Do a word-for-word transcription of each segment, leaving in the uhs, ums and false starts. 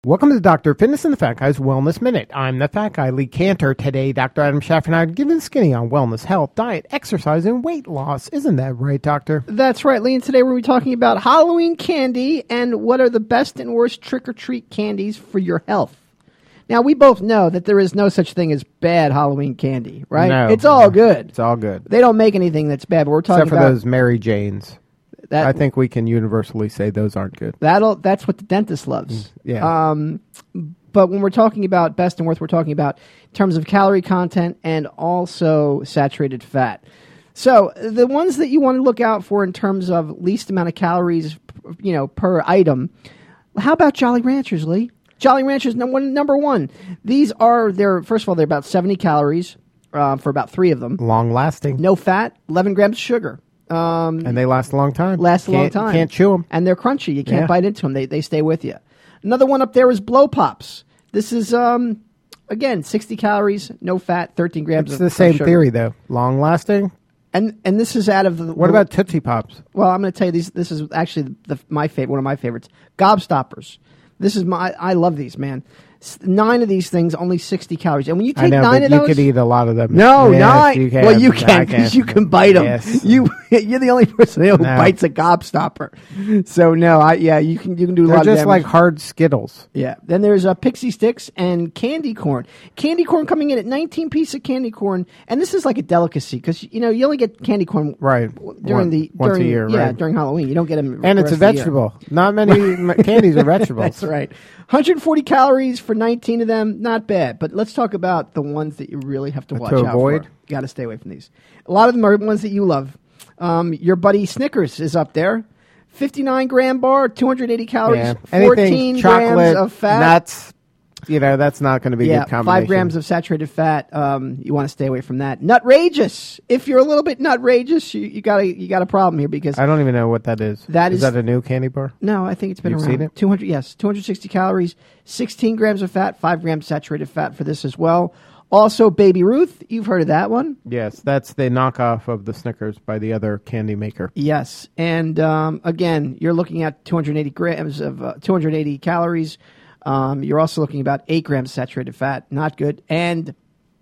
Welcome to Doctor Fitness and the Fat Guy's Wellness Minute. I'm the Fat Guy, Lee Cantor. Today, Doctor Adam Schaffer and I are giving the skinny on wellness, health, diet, exercise, and weight loss. Isn't that right, Doctor? That's right, Lee. And today we're going to be talking about Halloween candy and what are the best and worst trick-or-treat candies for your health. Now, we both know that there is no such thing as bad Halloween candy, right? No. It's all good. It's all good. They don't make anything that's bad, but we're talking Except for about... those Mary Janes. That, I think we can universally say those aren't good. That'll, that's what the dentist loves. Yeah. Um, but when we're talking about best and worst, we're talking about in terms of calorie content and also saturated fat. So the ones that you want to look out for in terms of least amount of calories, you know, per item. How about Jolly Ranchers, Lee? Jolly Ranchers, number one. Number one. These are, they're, first of all, they're about seventy calories uh, for about three of them. Long lasting. No fat, eleven grams of sugar. Um, and they last a long time. Last a long Can't- time. Can't chew them. And they're crunchy. You can't Yeah. bite into them. They they stay with you. Another one up there is Blow Pops. This is, um, again, sixty calories, no fat, thirteen grams It's of the of same sugar. theory, though. Long lasting. And and this is out of the... What about Tootsie Pops? Well, I'm going to tell you, these. This is actually the, my favorite, one of my favorites. Gobstoppers. This is my... I love these, man. S- Nine of these things, only sixty calories. And when you I take know, nine but of you those... could eat a lot of them. No, Yes, nine. You can. Well, you I can because you can bite them. Yes. You, you're the only person who No. bites a gobstopper. So no, I yeah, you can you can do a They're lot of just damage. like hard Skittles. Yeah. Then there's uh, Pixie Sticks and candy corn. Candy corn coming in at nineteen pieces of candy corn, and this is like a delicacy because you know you only get candy corn Right. during One- the once a during, year, yeah right. during Halloween. You don't get them, And the it's a rest of the year. vegetable. Not many m- candies are vegetables. That's right. one hundred forty calories for nineteen of them. Not bad. But let's talk about the ones that you really have to watch out avoid? for. You got to stay away from these. A lot of them are ones that you love. Um, your buddy Snickers is up there. fifty-nine gram bar, two hundred eighty calories, Yeah. fourteen Anything grams chocolate, of fat. nuts, you know, that's not going to be a Yeah, good combination. five grams of saturated fat. Um, you want to stay away from that. Nutrageous. If you're a little bit nutrageous, you, you got a you got a problem here because I don't even know what that is. That is is- that a new candy bar? no, I think it's been You've around. seen it? two hundred, yes, two hundred sixty calories, sixteen grams of fat, five grams saturated fat for this as well. Also, Baby Ruth. You've heard of that one? Yes, that's the knockoff of the Snickers by the other candy maker. Yes, and um, again, you're looking at two hundred eighty grams of uh, two hundred eighty calories. Um, you're also looking about eight grams saturated fat. Not good. And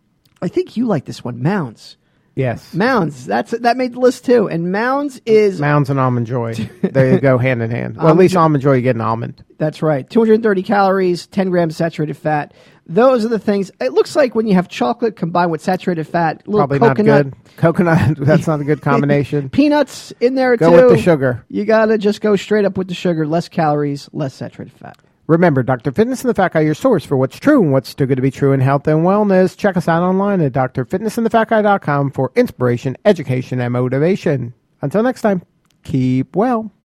I think you like this one, Mounds. Yes. Mounds. That's that made the list too. And Mounds is Mounds and Almond Joy. They go hand in hand. Well, at Almond least Joy- Almond Joy, you get an almond. That's right. two hundred thirty calories, ten grams saturated fat. Those are the things. It looks like when you have chocolate combined with saturated fat, a little Probably coconut, not good. Coconut, that's not a good combination. peanuts in there Go too. with the sugar. You got to just go straight up with the sugar. Less calories, less saturated fat. Remember, Doctor Fitness and the Fat Guy, your source for what's true and what's still going to be true in health and wellness. Check us out online at d r fitness and the fat guy dot com for inspiration, education, and motivation. Until next time, keep well.